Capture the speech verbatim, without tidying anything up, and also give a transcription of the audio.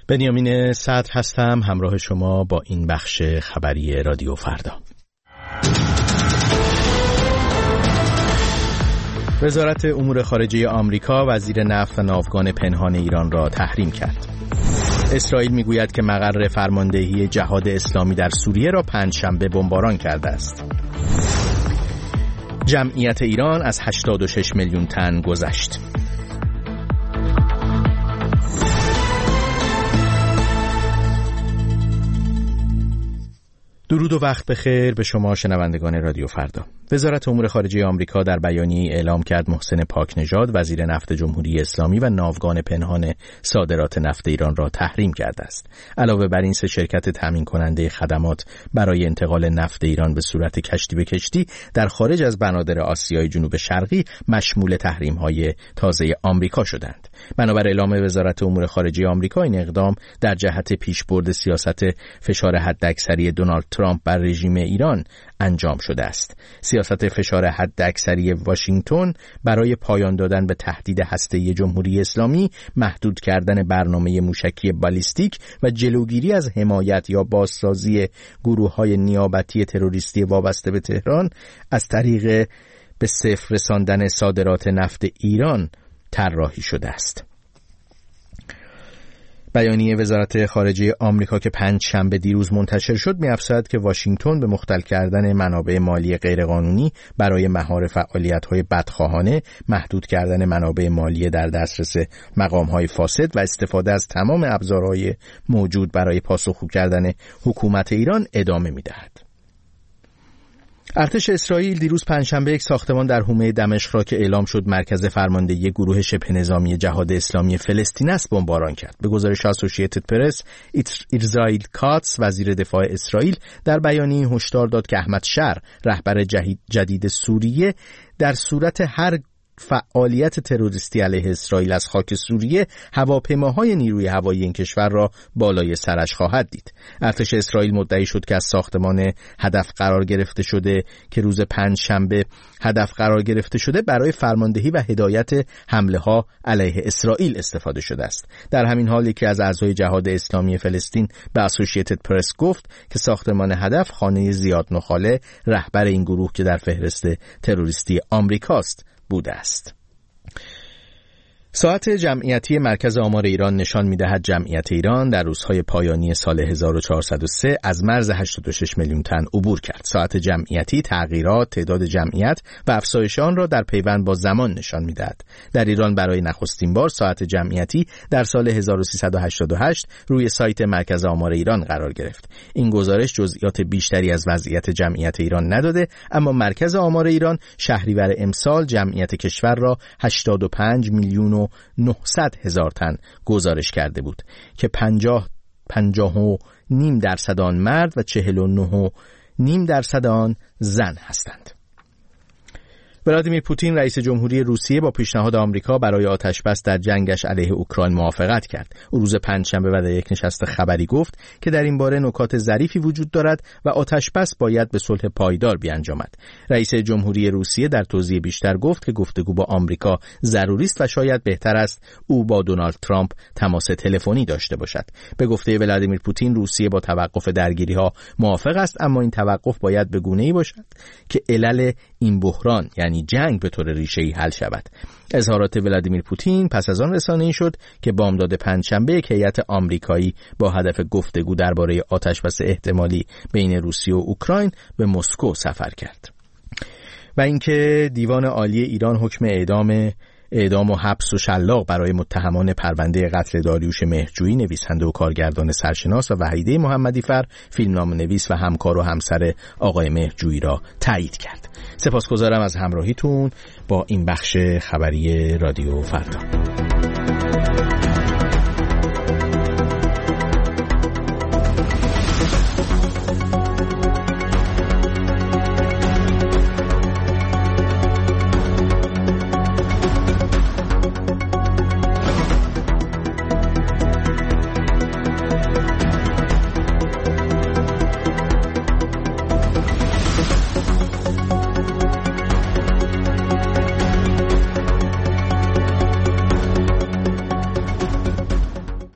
بنیامین صدر هستم، همراه شما با این بخش خبری رادیو فردا. وزارت امور خارجه آمریکا وزیر نفت و ناوگان پنهان ایران را تحریم کرد. اسرائیل میگوید که مقر فرماندهی جهاد اسلامی در سوریه را پنجشنبه بمباران کرده است. جمعیت ایران از هشتاد و شش میلیون تن گذشت. درود و وقت بخیر به شما شنوندگان رادیو فردا. وزارت امور خارجه آمریکا در بیانیه‌ای اعلام کرد محسن پاکنژاد وزیر نفت جمهوری اسلامی و ناوگان پنهان صادرات نفت ایران را تحریم کرده است. علاوه بر این، سه شرکت تامین کننده خدمات برای انتقال نفت ایران به صورت کشتی به کشتی در خارج از بنادر آسیای جنوب شرقی مشمول تحریم‌های تازه آمریکا شدند. بنابر اعلام وزارت امور خارجه آمریکا، این اقدام در جهت پیشبرد سیاست فشار حداکثری دونالد ترامپ بر رژیم ایران انجام شده است. سیاست فشار حداکثری واشنگتن برای پایان دادن به تهدید هسته‌ای جمهوری اسلامی، محدود کردن برنامه موشکی بالیستیک و جلوگیری از حمایت یا بازسازی گروه‌های نیابتی تروریستی وابسته به تهران از طریق به صفر رساندن صادرات نفت ایران طراحی شده است. بیانیه وزارت خارجه آمریکا که پنج شنبه دیروز منتشر شد می‌افزاید که واشنگتن به مختل کردن منابع مالی غیرقانونی برای مهار فعالیت‌های بدخواهانه، محدود کردن منابع مالی در دسترس مقام‌های فاسد و استفاده از تمام ابزارهای موجود برای پاسخگو کردن حکومت ایران ادامه می‌دهد. ارتش اسرائیل دیروز پنجشنبه یک ساختمان در حومه دمشق را که اعلام شد مرکز فرماندهی گروه شبه نظامی جهاد اسلامی فلسطین است بمباران کرد. به گزارش اسوسییتد پرس، اسرائیل کاتس وزیر دفاع اسرائیل در بیانیه هشدار داد که احمد شر رهبر جدید سوریه در صورت هر فعالیت تروریستی علیه اسرائیل از خاک سوریه هواپیماهای نیروی هوایی این کشور را بالای سرش خواهد دید. ارتش اسرائیل مدعی شد که از ساختمان هدف قرار گرفته شده که روز پنج شنبه هدف قرار گرفته شده برای فرماندهی و هدایت حمله ها علیه اسرائیل استفاده شده است. در همین حال یکی از اعضای جهاد اسلامی فلسطین به اسوسییتد پرس گفت که ساختمان هدف خانه زیاد نخاله رهبر این گروه که در فهرست تروریستی آمریکاست بوده است. ساعت جمعیتی مرکز آمار ایران نشان می‌دهد جمعیت ایران در روزهای پایانی سال هزار و چهارصد و سه از مرز هشتاد و شش میلیون تن عبور کرد. ساعت جمعیتی تغییرات، تعداد جمعیت و افزایش آن را در پیوند با زمان نشان می‌دهد. در ایران برای نخستین بار ساعت جمعیتی در سال هزار و سیصد و هشتاد و هشت روی سایت مرکز آمار ایران قرار گرفت. این گزارش جزئیات بیشتری از وضعیت جمعیت ایران نداده، اما مرکز آمار ایران شهریور امسال جمعیت کشور را هشتاد و پنج میلیون و نهصد هزار تن گزارش کرده بود که پنجاه پنجاه و نیم درصد آن مرد و چهل و نه و نیم درصد آن زن هستند. ولادیمیر پوتین رئیس جمهوری روسیه با پیشنهاد آمریکا برای آتشبس در جنگش علیه اوکراین موافقت کرد. او روز پنجشنبه و در یک نشست خبری گفت که در این باره نکات ظریفی وجود دارد و آتشبس باید به صلح پایدار بیانجامد. رئیس جمهوری روسیه در توضیح بیشتر گفت که گفتگو با آمریکا ضروری است و شاید بهتر است او با دونالد ترامپ تماس تلفنی داشته باشد. به گفته ولادیمیر پوتین روسیه با توقف درگیری‌ها موافق است، اما این توقف باید به گونه‌ای باشد که علل این بحران یعنی جنگ به طور ریشه‌ای حل شود. اظهارات ولادیمیر پوتین پس از آن رسانه‌ای شد که بامداد پنجشنبه یک هیئت آمریکایی با هدف گفتگو درباره آتشبس احتمالی بین روسیه و اوکراین به مسکو سفر کرد. و اینکه دیوان عالی ایران حکم اعدام اعدام و حبس و شلاق برای متهمان پرونده قتل داریوش مهرجویی، نویسنده و کارگردان سرشناس، و وحیده محمدی‌فر، فیلمنامه‌نویس و همکار و همسر آقای مهرجویی را تایید کرد. سپاسگزارم از همراهیتون با این بخش خبری رادیو فردا.